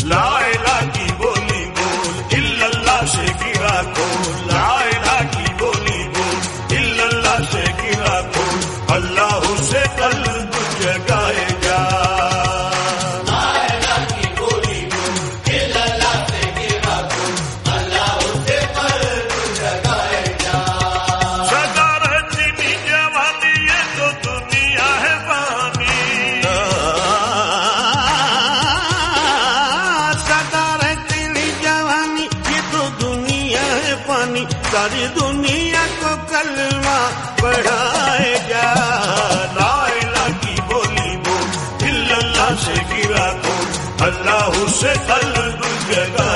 لا الہ کی بولی بول الا اللہ سے گرا کھول لا الہ کی بولی بول الا اللہ سے گرا کھول اللہ سے قلب جگائے گا ساری دنیا کو کلمہ پڑھائے گا لا الہ کی بولی بول الا اللہ سے گرا کھول اللہ سے قلب جگائے